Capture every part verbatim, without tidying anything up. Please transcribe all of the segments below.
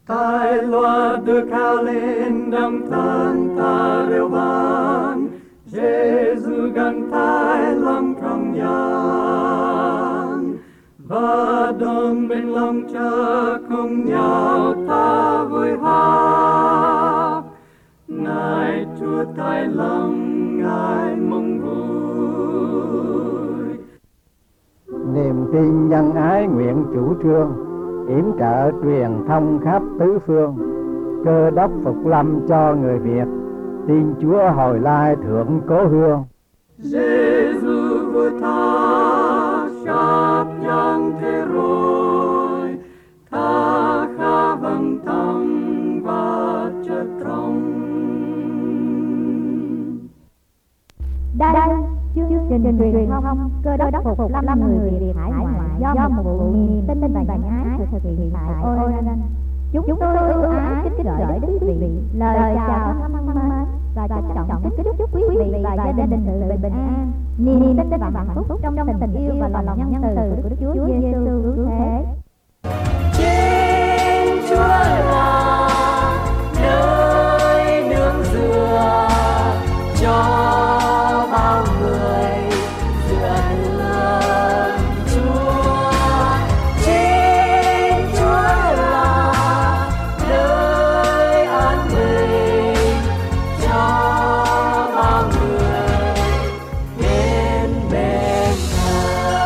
Tai loa được cao lên đấng thân ta reo vang, Giêsu gần tai lòng trong gian, và đồng bên lòng cha cùng nhau ta vui hát. Ngài Chúa tai lòng Ngài mong vui. Niềm tin nhân ái nguyện chủ trương, yểm trợ truyền thông khắp tứ phương. Cơ đốc phục lâm cho người Việt, tin Chúa hồi lai thượng cố hương. Giêsu vua ta khắp nhân thế rồi, ta khá vâng tâm và chất trong. Đây chương trình truyền thông Cơ đốc phục lâm người Việt hải ngoại do một vụ niềm tin và nhân ái thực hiện tại Oregon. Chúng tôi ưu ái kính gửi đến quý vị lời chào thân mến và trân trọng kính chúc quý vị và gia đình sự bình an, niềm tin và hạnh phúc trong tình yêu và lòng nhân từ của Đức Chúa Giêsu cứu thế. Trên Chúa là nơi nương dựa cho bao người dựa nương Chúa. Trên Chúa là nơi an bình cho bao người đến bên Thầy.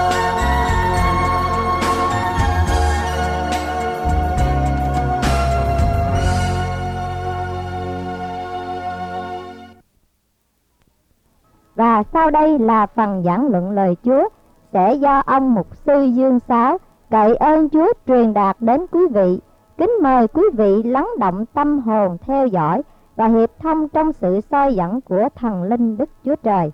Và sau đây là phần giảng luận lời Chúa sẽ do ông mục sư Dương Sáu cậy ơn Chúa truyền đạt đến quý vị. Kính mời quý vị lắng động tâm hồn theo dõi và hiệp thông trong sự soi dẫn của thần linh Đức Chúa Trời.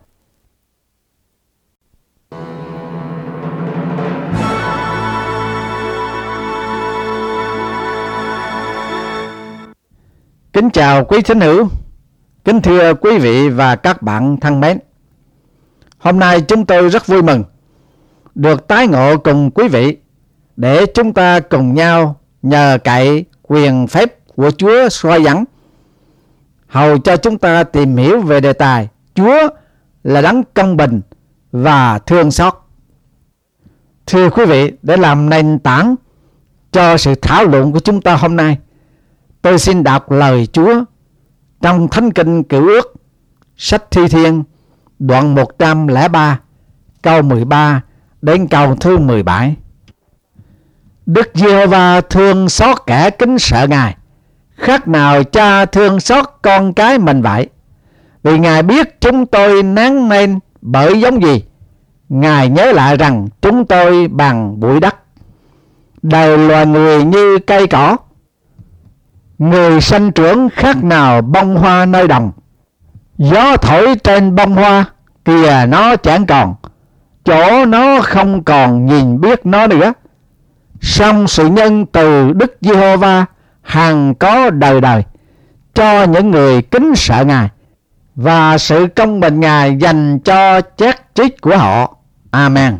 Kính chào quý thính hữu, kính thưa quý vị và các bạn thân mến. Hôm nay chúng tôi rất vui mừng được tái ngộ cùng quý vị để chúng ta cùng nhau nhờ cậy quyền phép của Chúa soi dẫn, hầu cho chúng ta tìm hiểu về đề tài Chúa là đấng công bình và thương xót. Thưa quý vị, để làm nền tảng cho sự thảo luận của chúng ta hôm nay, tôi xin đọc lời Chúa trong Thánh Kinh Cựu Ước, sách Thi Thiên, đoạn một trăm lẻ ba, câu mười ba đến câu thứ mười bảy. Đức Giê-hô-va thương xót kẻ kính sợ Ngài, khác nào cha thương xót con cái mình vậy. Vì Ngài biết chúng tôi nán nên bởi giống gì, Ngài nhớ lại rằng chúng tôi bằng bụi đất. Đời loài người như cây cỏ, người sanh trưởng khác nào bông hoa nơi đồng. Gió thổi trên bông hoa, kìa nó chẳng còn, chỗ nó không còn nhìn biết nó nữa. Song sự nhân từ Đức Giê-hô-va hằng có đời đời cho những người kính sợ Ngài, và sự công bình Ngài dành cho chát trích của họ. Amen.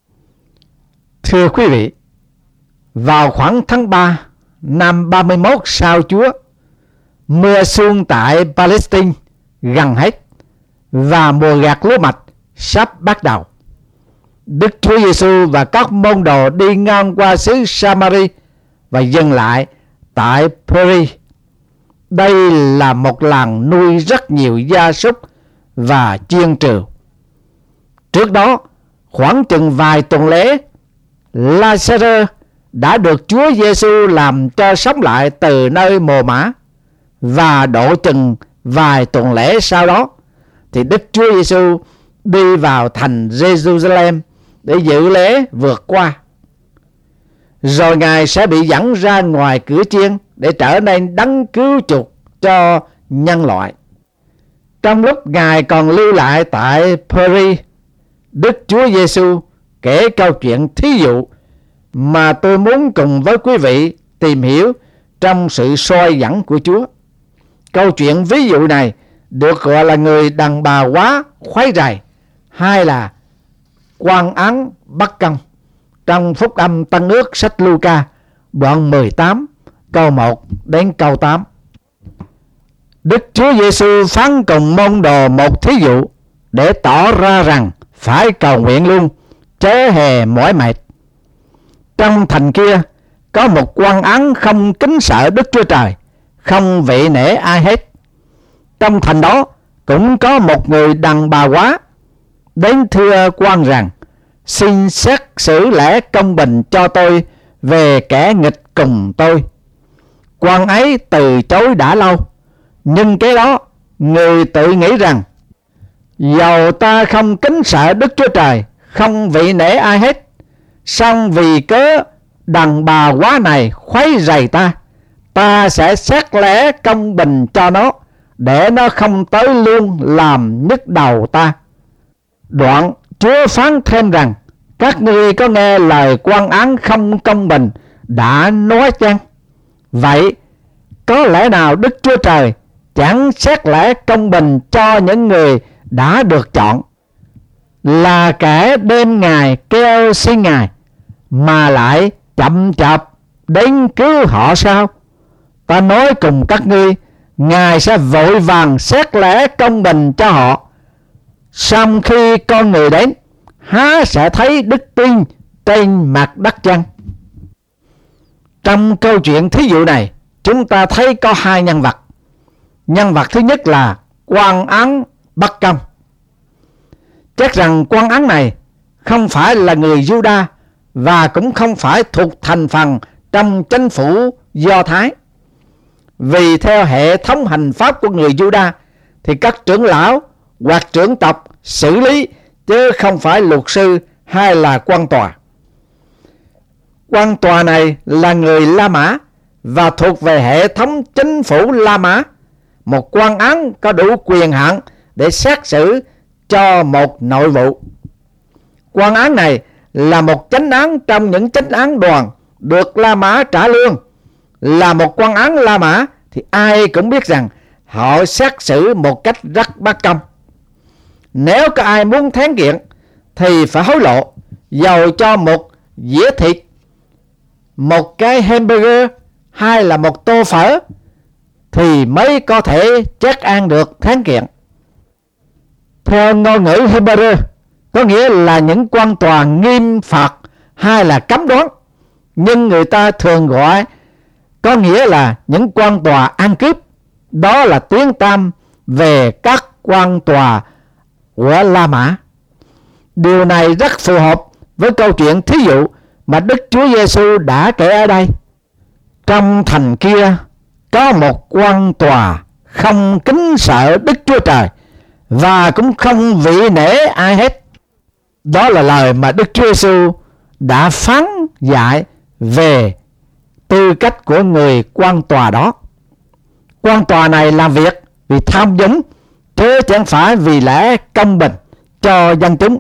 Thưa quý vị, vào khoảng tháng ba năm ba mươi mốt sau Chúa, mưa xuân tại Palestine gần hết và mùa gặt lúa mạch sắp bắt đầu. Đức Chúa Giêsu và các môn đồ đi ngang qua xứ Samari và dừng lại tại Peri. Đây là một làng nuôi rất nhiều gia súc và chiên trừ. Trước đó, khoảng chừng vài tuần lễ, Lazarơ đã được Chúa Giêsu làm cho sống lại từ nơi mồ mả, và độ chừng vài tuần lễ sau đó thì Đức Chúa Giêsu đi vào thành Jerusalem để dự lễ vượt qua. Rồi Ngài sẽ bị dẫn ra ngoài cửa chiên để trở nên đấng cứu chuộc cho nhân loại. Trong lúc Ngài còn lưu lại tại Peri, Đức Chúa Giêsu kể câu chuyện thí dụ mà tôi muốn cùng với quý vị tìm hiểu trong sự soi dẫn của Chúa. Câu chuyện ví dụ này được gọi là người đàn bà quá khuấy rầy, hay là quan án bất công, trong Phúc Âm Tân Ước sách Luca đoạn mười tám câu một đến câu tám. Đức Chúa Giêsu phán cùng môn đồ một thí dụ để tỏ ra rằng phải cầu nguyện luôn, chớ hề mỏi mệt. Trong thành kia có một quan án không kính sợ Đức Chúa Trời, không vị nể ai hết. Trong thành đó cũng có một người đàn bà quá đến thưa quan rằng: xin xét xử lẽ công bình cho tôi về kẻ nghịch cùng tôi. Quan ấy từ chối đã lâu, nhưng cái đó người tự nghĩ rằng: dầu ta không kính sợ Đức Chúa Trời, không vị nể ai hết, song vì cớ đàn bà quá này khuấy rầy ta, ta sẽ xét lẽ công bình cho nó, để nó không tới luôn làm nhức đầu ta. Đoạn Chúa phán thêm rằng: các ngươi có nghe lời quan án không công bình đã nói chăng? Vậy có lẽ nào Đức Chúa Trời chẳng xét lẽ công bình cho những người đã được chọn, là kẻ đêm ngày kêu xin Ngài, mà lại chậm chạp đến cứu họ sao? Ta nói cùng các ngươi, Ngài sẽ vội vàng xét lẽ công bình cho họ. Sau khi con người đến, há sẽ thấy đức tin trên mặt đất chăng? Trong câu chuyện thí dụ này, chúng ta thấy có hai nhân vật. Nhân vật thứ nhất là quan án bất công. Chắc rằng quan án này không phải là người Juda và cũng không phải thuộc thành phần trong chính phủ Do Thái. Vì theo hệ thống hành pháp của người Juda thì các trưởng lão hoặc trưởng tộc xử lý, chứ không phải luật sư hay là quan tòa. Quan tòa này là người La Mã và thuộc về hệ thống chính phủ La Mã, một quan án có đủ quyền hạn để xét xử cho một nội vụ. Quan án này là một chánh án trong những chánh án đoàn được La Mã trả lương. Là một quan án La Mã thì ai cũng biết rằng họ xét xử một cách rất bất công. Nếu có ai muốn thắng kiện thì phải hối lộ, dầu cho một dĩa thịt, một cái hamburger hay là một tô phở, thì mới có thể chắc ăn được thắng kiện. Theo ngôn ngữ Hebrew, có nghĩa là những quan tòa nghiêm phạt hay là cấm đoán, nhưng người ta thường gọi có nghĩa là những quan tòa ăn cướp. Đó là tiếng tăm về các quan tòa của La Mã. Điều này rất phù hợp với câu chuyện thí dụ mà Đức Chúa Giêsu đã kể ở đây. Trong thành kia có một quan tòa không kính sợ Đức Chúa Trời và cũng không vị nể ai hết. Đó là lời mà Đức Chúa Giêsu đã phán dạy về tư cách của người quan tòa đó. Quan tòa này làm việc vì tham nhũng, chứ chẳng phải vì lẽ công bình cho dân chúng.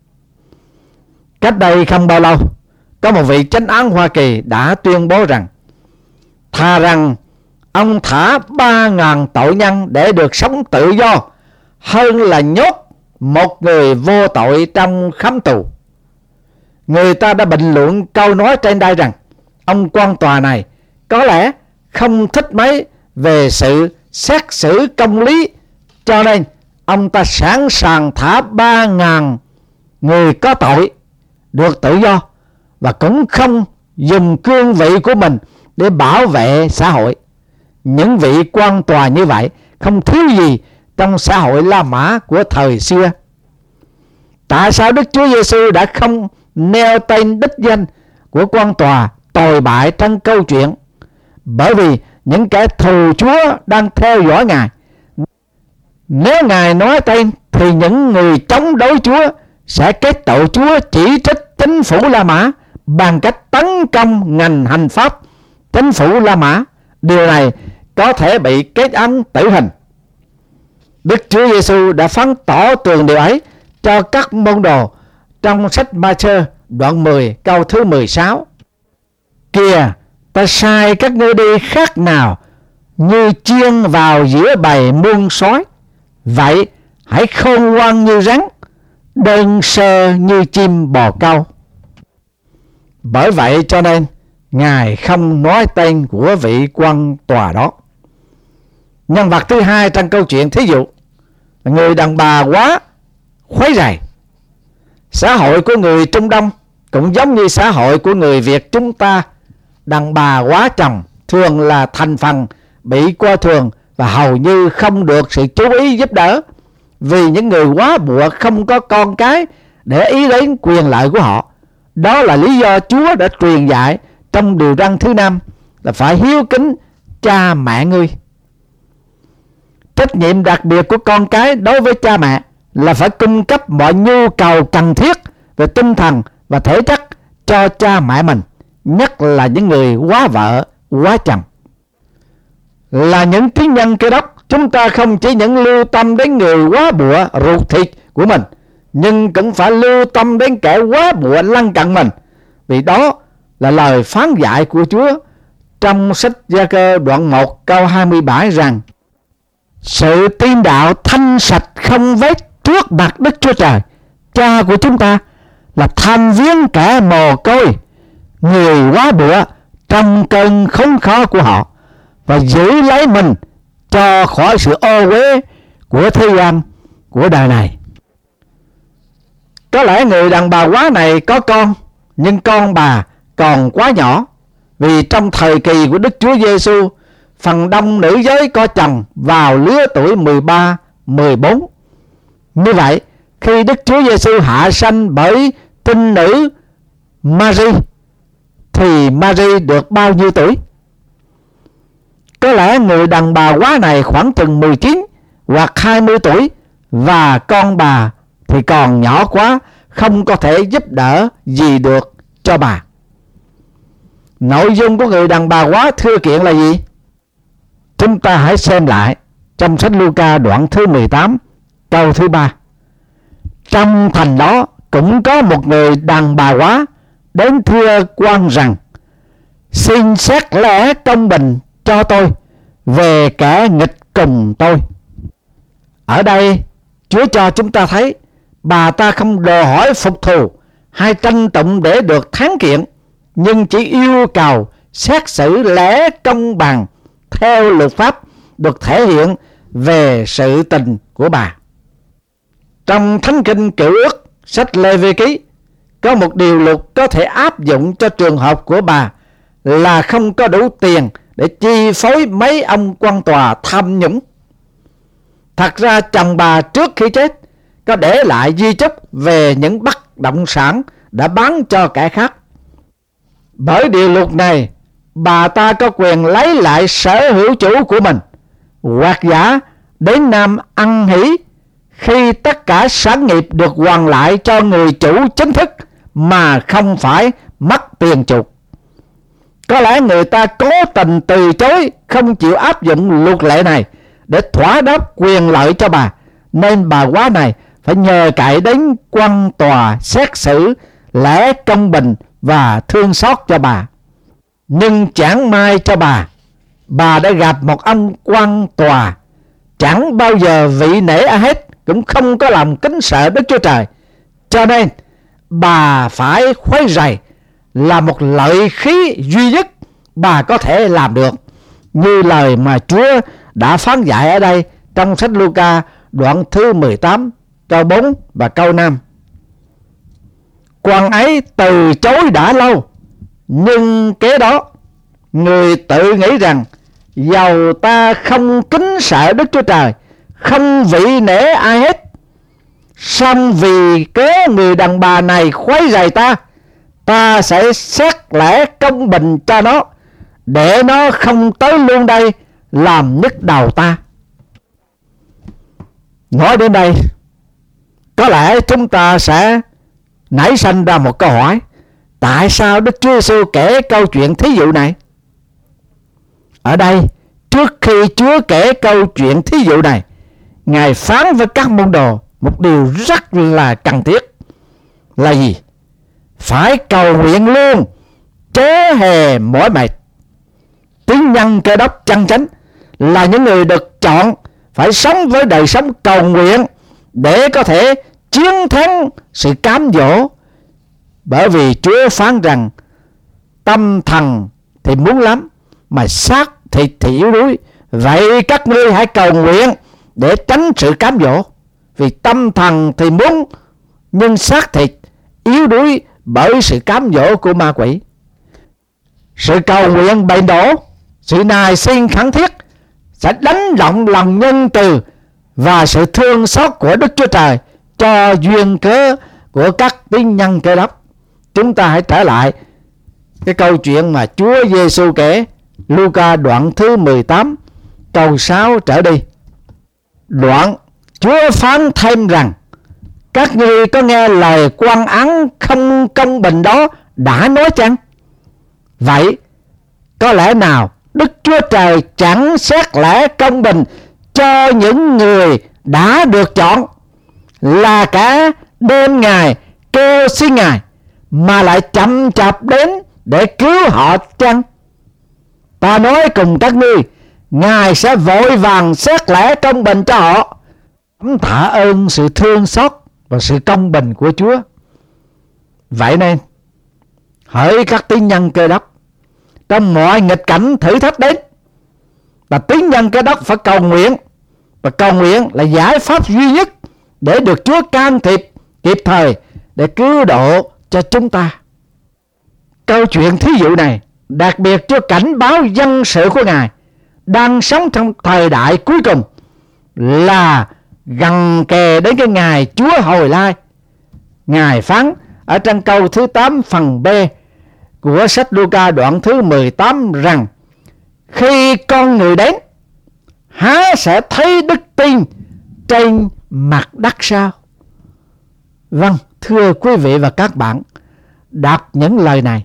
Cách đây không bao lâu, có một vị chánh án Hoa Kỳ đã tuyên bố rằng thà rằng ông thả ba ngàn tội nhân để được sống tự do hơn là nhốt một người vô tội trong khám tù. Người ta đã bình luận câu nói trên đây rằng ông quan tòa này có lẽ không thích mấy về sự xét xử công lý, cho nên ông ta sẵn sàng thả ba ngàn người có tội được tự do, và cũng không dùng cương vị của mình để bảo vệ xã hội. Những vị quan tòa như vậy không thiếu gì trong xã hội La Mã của thời xưa. Tại sao Đức Chúa Giêsu đã không nêu tên đích danh của quan tòa tồi bại trong câu chuyện? Bởi vì những kẻ thù Chúa đang theo dõi Ngài. Nếu Ngài nói tên thì những người chống đối Chúa sẽ kết tội Chúa chỉ trích chính phủ La Mã bằng cách tấn công ngành hành pháp chính phủ La Mã. Điều này có thể bị kết án tử hình. Đức Chúa Giêsu đã phán tỏ tường điều ấy cho các môn đồ trong sách Ma-thơ đoạn mười câu thứ mười sáu. Kìa, ta sai các ngươi đi khác nào như chiên vào giữa bầy muôn sói. Vậy hãy khôn ngoan như rắn, đơn sơ như chim bồ câu. Bởi vậy cho nên Ngài không nói tên của vị quan tòa đó. Nhân vật thứ hai trong câu chuyện thí dụ là người đàn bà quá khuấy rầy. Xã hội của người Trung Đông cũng giống như xã hội của người Việt chúng ta. Đàn bà quá chồng thường là thành phần bị coi thường và hầu như không được sự chú ý giúp đỡ, vì những người quá bụa không có con cái để ý đến quyền lợi của họ. Đó là lý do Chúa đã truyền dạy trong điều răn thứ năm là phải hiếu kính cha mẹ ngươi. Trách nhiệm đặc biệt của con cái đối với cha mẹ là phải cung cấp mọi nhu cầu cần thiết về tinh thần và thể chất cho cha mẹ mình, nhất là những người quá vợ, quá chồng. Là những tín nhân Cơ Đốc, chúng ta không chỉ những lưu tâm đến người quá bụa ruột thịt của mình, nhưng cũng phải lưu tâm đến kẻ quá bụa lân cận mình, vì đó là lời phán dạy của Chúa trong sách Gia-cơ đoạn một câu hai mươi bảy rằng: sự tin đạo thanh sạch không vết trước mặt Đức Chúa Trời Cha của chúng ta là tham viếng kẻ mồ côi, người quá bụa trong cơn khốn khó của họ, và giữ lấy mình cho khỏi sự ô uế của thế gian, của đời này. Có lẽ người đàn bà quá này có con, nhưng con bà còn quá nhỏ, vì trong thời kỳ của Đức Chúa Giêsu, phần đông nữ giới có chồng vào lứa tuổi mười ba, mười bốn. Như vậy, khi Đức Chúa Giêsu hạ sanh bởi tinh nữ Mary, thì Mary được bao nhiêu tuổi? Có lẽ người đàn bà quá này khoảng chừng mười chín hoặc hai mươi tuổi, và con bà thì còn nhỏ quá, không có thể giúp đỡ gì được cho bà. Nội dung của người đàn bà quá thưa kiện là gì? Chúng ta hãy xem lại trong sách Luca đoạn thứ mười tám câu thứ ba. Trong thành đó cũng có một người đàn bà quá đến thưa quan rằng: xin xét lẽ công bình cho tôi về kẻ nghịch cùng tôi. Ở đây Chúa cho chúng ta thấy bà ta không đòi hỏi phục thù hay tranh tụng để được thắng kiện, nhưng chỉ yêu cầu xét xử lẽ công bằng theo luật pháp được thể hiện về sự tình của bà. Trong Thánh Kinh Cựu Ước, sách Lê Vi Ký, có một điều luật có thể áp dụng cho trường hợp của bà là không có đủ tiền để chi phối mấy ông quan tòa tham nhũng. Thật ra chồng bà trước khi chết có để lại di chúc về những bất động sản đã bán cho kẻ khác. Bởi điều luật này, bà ta có quyền lấy lại sở hữu chủ của mình, hoặc giả đến năm ăn hỷ khi tất cả sản nghiệp được hoàn lại cho người chủ chính thức mà không phải mất tiền chuộc. Có lẽ người ta cố tình từ chối không chịu áp dụng luật lệ này để thỏa đáp quyền lợi cho bà, nên bà quá này phải nhờ cậy đến quan tòa xét xử lẽ công bình và thương xót cho bà. Nhưng chẳng may cho bà, bà đã gặp một ông quan tòa chẳng bao giờ vị nể ai hết, cũng không có lòng kính sợ Đức Chúa Trời, cho nên bà phải khuấy rầy là một lợi khí duy nhất bà có thể làm được, như lời mà Chúa đã phán dạy ở đây trong sách Luca đoạn thứ mười tám câu bốn và câu năm. Quan ấy từ chối đã lâu, nhưng kế đó người tự nghĩ rằng dầu ta không kính sợ Đức Chúa Trời, không vị nể ai hết, song vì cớ người đàn bà này khuấy rầy ta, ta sẽ xét lẽ công bình cho nó, để nó không tới luôn đây làm nhức đầu ta. Nói đến đây, có lẽ chúng ta sẽ nảy sinh ra một câu hỏi: tại sao Đức Chúa Giêsu kể câu chuyện thí dụ này? Ở đây, trước khi Chúa kể câu chuyện thí dụ này, Ngài phán với các môn đồ một điều rất là cần thiết là gì? Phải cầu nguyện luôn, chớ hề mỏi mệt. Tín nhân Cơ Đốc chân chánh là những người được chọn phải sống với đời sống cầu nguyện để có thể chiến thắng sự cám dỗ, bởi vì Chúa phán rằng tâm thần thì muốn lắm, mà xác thịt thì yếu đuối. Vậy các ngươi hãy cầu nguyện để tránh sự cám dỗ, vì tâm thần thì muốn, nhưng xác thịt yếu đuối bởi sự cám dỗ của ma quỷ. Sự cầu nguyện bày đổ, sự nài xin khẩn thiết sẽ đánh động lòng nhân từ và sự thương xót của Đức Chúa Trời cho duyên cớ của các tín nhân Cơ Đốc. Chúng ta hãy trở lại cái câu chuyện mà Chúa Giêsu kể, Luca đoạn thứ mười tám câu sáu trở đi. Đoạn Chúa phán thêm rằng: các ngươi có nghe lời quan án không công bình đó đã nói chăng? Vậy có lẽ nào Đức Chúa Trời chẳng xét lẽ công bình cho những người đã được chọn, là cả đêm Ngài kêu xin Ngài, mà lại chậm chạp đến để cứu họ chăng? Ta nói cùng các ngươi, Ngài sẽ vội vàng xét lẽ công bình cho họ. Tạ ơn sự thương xót và sự công bình của Chúa. Vậy nên hỡi các tín nhân Cơ Đốc, trong mọi nghịch cảnh thử thách đến, và tín nhân Cơ Đốc phải cầu nguyện, và cầu nguyện là giải pháp duy nhất để được Chúa can thiệp kịp thời để cứu độ cho chúng ta. Câu chuyện thí dụ này đặc biệt cho cảnh báo dân sự của Ngài đang sống trong thời đại cuối cùng, là gần kề đến cái ngày Chúa hồi lai. Ngài phán ở trong câu thứ tám phần B của sách Luca đoạn thứ mười tám rằng: khi con người đến, há sẽ thấy đức tin trên mặt đất sao? Vâng, thưa quý vị và các bạn, đọc những lời này,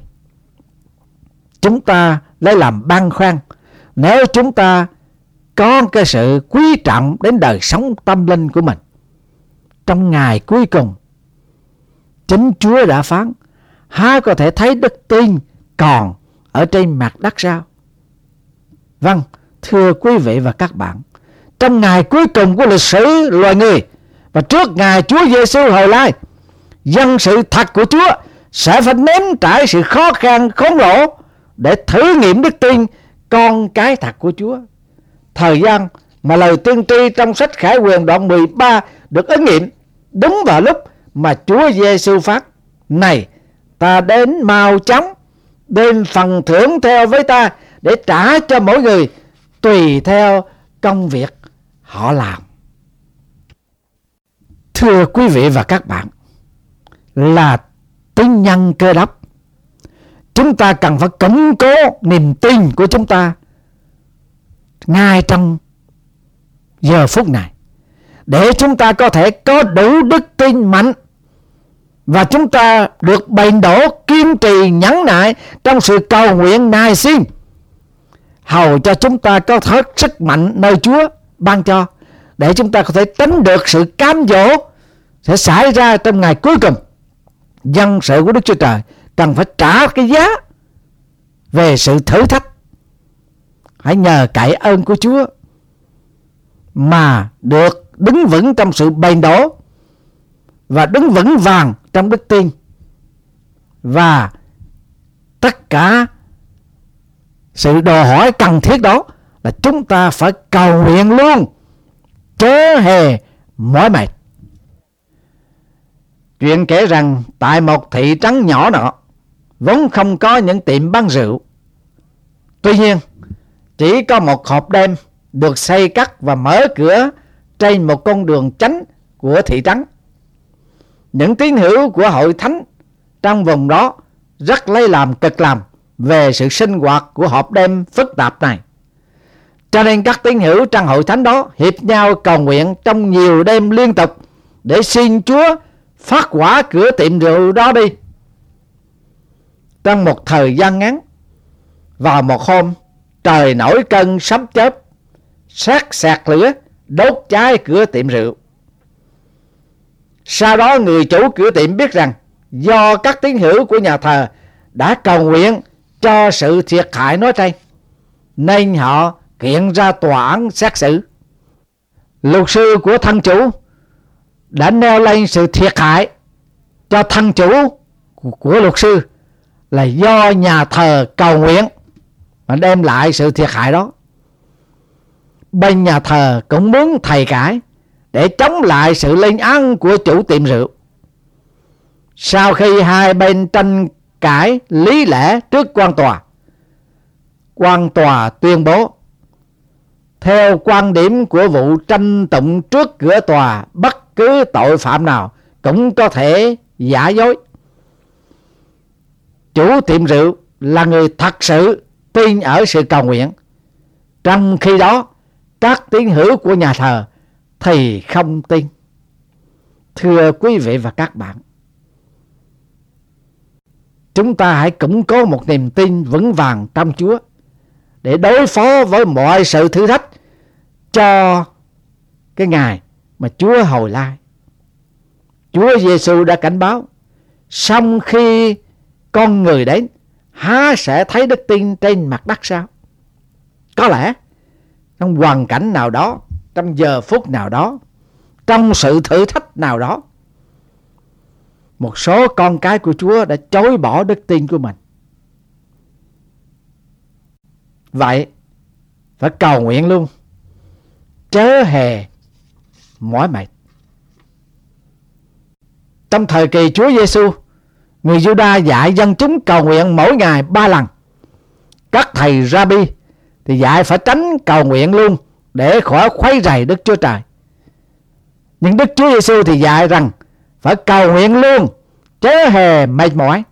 chúng ta lấy làm băn khoăn. Nếu chúng ta có cái sự quý trọng đến đời sống tâm linh của mình, trong ngày cuối cùng, chính Chúa đã phán: há có thể thấy đức tin còn ở trên mặt đất sao? Vâng, thưa quý vị và các bạn, trong ngày cuối cùng của lịch sử loài người và trước ngày Chúa Giêsu hồi lai, dân sự thật của Chúa sẽ phải nếm trải sự khó khăn khốn lỗ để thử nghiệm đức tin con cái thật của Chúa. Thời gian mà lời tiên tri trong sách Khải Huyền đoạn mười ba được ứng nghiệm đúng vào lúc mà Chúa Giêsu phán: này, ta đến mau chóng, đem phần thưởng theo với ta để trả cho mỗi người tùy theo công việc họ làm. Thưa quý vị và các bạn, là tín nhân Cơ Đốc, chúng ta cần phải củng cố niềm tin của chúng ta ngay trong giờ phút này, để chúng ta có thể có đủ đức tin mạnh, và chúng ta được bền đổ kiên trì nhẫn nại trong sự cầu nguyện nài xin, hầu cho chúng ta có hết sức mạnh nơi Chúa ban cho, để chúng ta có thể tránh được sự cám dỗ sẽ xảy ra trong ngày cuối cùng. Dân sự của Đức Chúa Trời cần phải trả cái giá về sự thử thách. Hãy nhờ cậy ơn của Chúa mà được đứng vững trong sự bền đổ và đứng vững vàng trong đức tin. Và tất cả sự đòi hỏi cần thiết đó là chúng ta phải cầu nguyện luôn, chớ hề mỏi mệt. Chuyện kể rằng tại một thị trấn nhỏ nọ vốn không có những tiệm bán rượu. Tuy nhiên, chỉ có một hộp đêm được xây cất và mở cửa trên một con đường chánh của thị trấn. Những tín hữu của hội thánh trong vùng đó rất lấy làm cực làm về sự sinh hoạt của hộp đêm phức tạp này. Cho nên các tín hữu trong hội thánh đó hiệp nhau cầu nguyện trong nhiều đêm liên tục để xin Chúa phát hỏa cửa tiệm rượu đó đi. Trong một thời gian ngắn, vào một hôm, trời nổi cơn sấm chớp, sát sạt lửa đốt cháy cửa tiệm rượu. Sau đó người chủ cửa tiệm biết rằng do các tín hữu của nhà thờ đã cầu nguyện cho sự thiệt hại nói trên, nên họ kiện ra tòa án xét xử. Luật sư của thân chủ đã nêu lên sự thiệt hại cho thân chủ của luật sư là do nhà thờ cầu nguyện mà đem lại sự thiệt hại đó. Bên nhà thờ cũng muốn thầy cãi để chống lại sự lên án của chủ tiệm rượu. Sau khi hai bên tranh cãi lý lẽ trước quan tòa, quan tòa tuyên bố theo quan điểm của vụ tranh tụng trước cửa tòa, bất cứ tội phạm nào cũng có thể giả dối. Chủ tiệm rượu là người thật sự tin ở sự cầu nguyện, trong khi đó các tín hữu của nhà thờ thì không tin. Thưa quý vị và các bạn, chúng ta hãy củng cố một niềm tin vững vàng trong Chúa để đối phó với mọi sự thử thách cho cái ngày mà Chúa hồi lai. Chúa Giêsu đã cảnh báo, song khi con người đến, há sẽ thấy đức tin trên mặt đất sao? Có lẽ trong hoàn cảnh nào đó, trong giờ phút nào đó, trong sự thử thách nào đó, một số con cái của Chúa đã chối bỏ đức tin của mình. Vậy phải cầu nguyện luôn, chớ hề mỏi mệt. Trong thời kỳ Chúa Giêsu, người Giu-đa dạy dân chúng cầu nguyện mỗi ngày ba lần. Các thầy Rabbi thì dạy phải tránh cầu nguyện luôn để khỏi khuấy rầy Đức Chúa Trời. Nhưng Đức Chúa Giêsu thì dạy rằng phải cầu nguyện luôn, chớ hề mệt mỏi.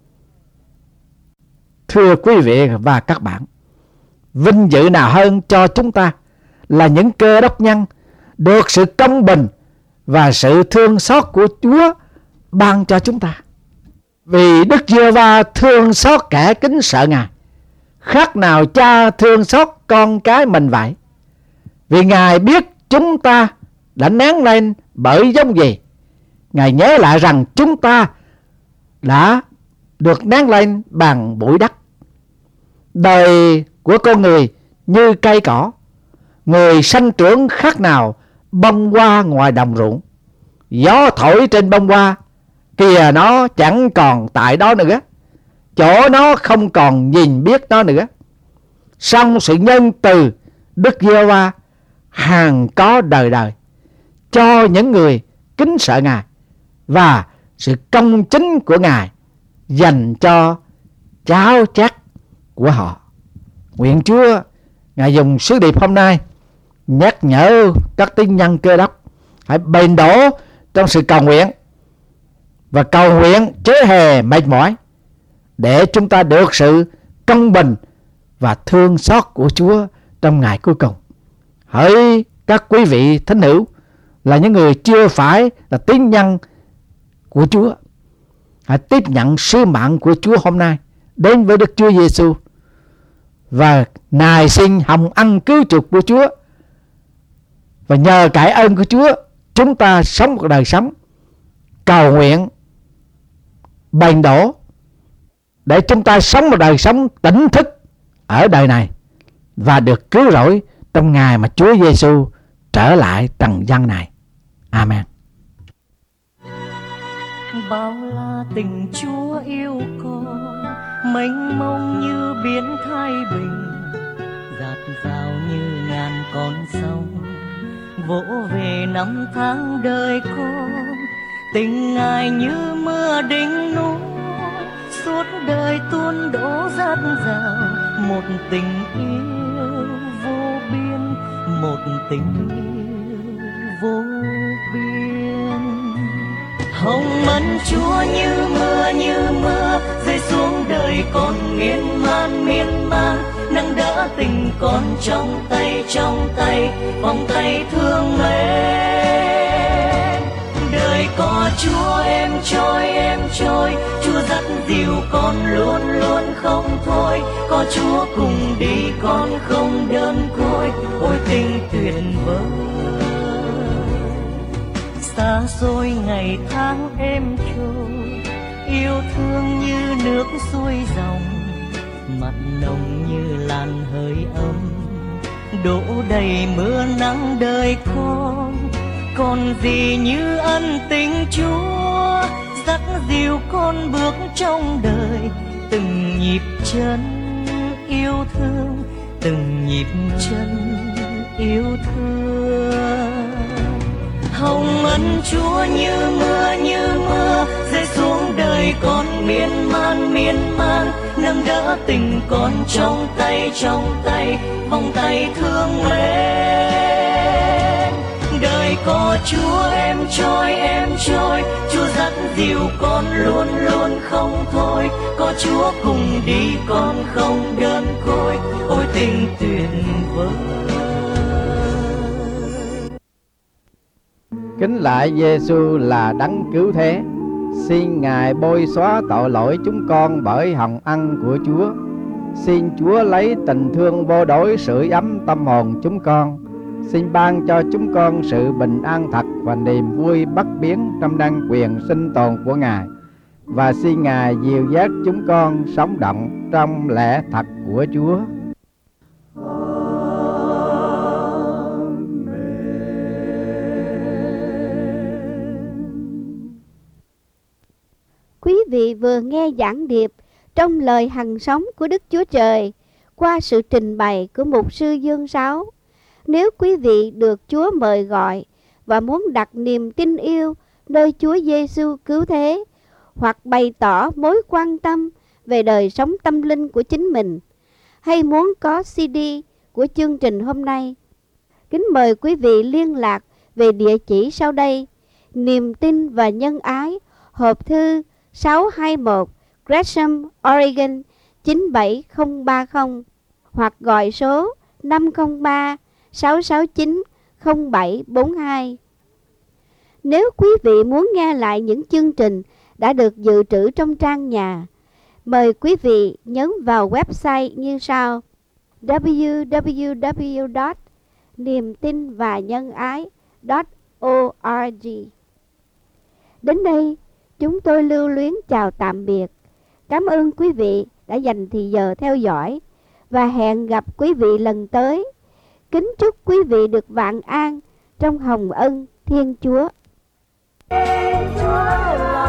Thưa quý vị và các bạn, vinh dự nào hơn cho chúng ta là những Cơ Đốc nhân được sự công bình và sự thương xót của Chúa ban cho chúng ta. Vì Đức Giê-hô-va thương xót kẻ kính sợ Ngài, khác nào cha thương xót con cái mình vậy. Vì Ngài biết chúng ta đã nén lên bởi giống gì. Ngài nhớ lại rằng chúng ta đã được nén lên bằng bụi đất. Đời của con người như cây cỏ, người sanh trưởng khác nào bông hoa ngoài đồng ruộng. Gió thổi trên bông hoa, kìa nó chẳng còn tại đó nữa, chỗ nó không còn nhìn biết nó nữa. Song sự nhân từ Đức Giê-hô-va hằng có đời đời cho những người kính sợ Ngài, và sự công chính của Ngài dành cho cháu chắt của họ. Nguyện Chúa Ngài dùng sứ điệp hôm nay nhắc nhở các tín nhân Cơ Đốc hãy bền đổ trong sự cầu nguyện, và cầu nguyện chớ hề mệt mỏi, để chúng ta được sự công bình và thương xót của Chúa trong ngày cuối cùng. Hỡi các quý vị thính hữu là những người chưa phải là tín nhân của Chúa, hãy tiếp nhận sứ mạng của Chúa hôm nay đến với Đức Chúa Giêsu và nài xin hồng ân cứu chuộc của Chúa. Và nhờ cải ơn của Chúa, chúng ta sống một đời sống cầu nguyện bền đổ, để chúng ta sống một đời sống tỉnh thức ở đời này và được cứu rỗi trong ngày mà Chúa Giêsu trở lại trần gian này. Amen. Bao la tình Chúa yêu con, mênh mông như biển Thái Bình, dạt dào như ngàn con sông, vỗ về năm tháng đời con. Tình Ngài như mưa đỉnh núi, suốt đời tuôn đổ dạt dào. Một tình yêu vô biên, một tình yêu vô biên. Hồng ân Chúa như mưa như mưa rơi xuống đời con, miên man miên man nâng đỡ tình con trong tay trong tay, vòng tay thương mến. Đời có Chúa em trôi em trôi, Chúa dắt dìu con luôn luôn không thôi. Có Chúa cùng đi con không đơn côi, ôi tình tuyệt vời. Xa xôi ngày tháng êm trôi, yêu thương như nước xuôi dòng, mặn nồng như làn hơi ấm, đổ đầy mưa nắng đời con. Còn gì như ân tình Chúa dắt dìu con bước trong đời, từng nhịp chân yêu thương, từng nhịp chân yêu thương. Hồng ân Chúa như mưa như mưa rơi xuống đời con miên man miên man, nâng đỡ tình con trong tay trong tay, vòng tay thương mến. Đời có Chúa em trôi em trôi, Chúa dắt dìu con luôn luôn không thôi. Có Chúa cùng đi con không đơn côi, ôi tình tuyệt vời. Kính lạy Giêsu là đấng cứu thế, xin Ngài bôi xóa tội lỗi chúng con bởi hồng ân của Chúa. Xin Chúa lấy tình thương vô đối sưởi ấm tâm hồn chúng con. Xin ban cho chúng con sự bình an thật và niềm vui bất biến trong năng quyền sinh tồn của Ngài. Và xin Ngài dìu dắt chúng con sống động trong lẽ thật của Chúa. Quý vị vừa nghe giảng điệp trong lời hằng sống của Đức Chúa Trời qua sự trình bày của mục sư Dương Sáu. Nếu quý vị được Chúa mời gọi và muốn đặt niềm tin yêu nơi Chúa Giêsu cứu thế, hoặc bày tỏ mối quan tâm về đời sống tâm linh của chính mình, hay muốn có xê đê của chương trình hôm nay, kính mời quý vị liên lạc về địa chỉ sau đây: Niềm tin và nhân ái, hộp thư sáu hai mốt Gresham, Oregon chín bảy không ba không, hoặc gọi số năm không ba sáu sáu chín không bảy bốn hai. Nếu quý vị muốn nghe lại những chương trình đã được dự trữ trong trang nhà, mời quý vị nhấn vào website như sau: w w w chấm niềm tin và nhân ái chấm org. Đến đây, chúng tôi lưu luyến chào tạm biệt. Cảm ơn quý vị đã dành thời giờ theo dõi và hẹn gặp quý vị lần tới. Kính chúc quý vị được vạn an trong hồng ân Thiên Chúa. Chúa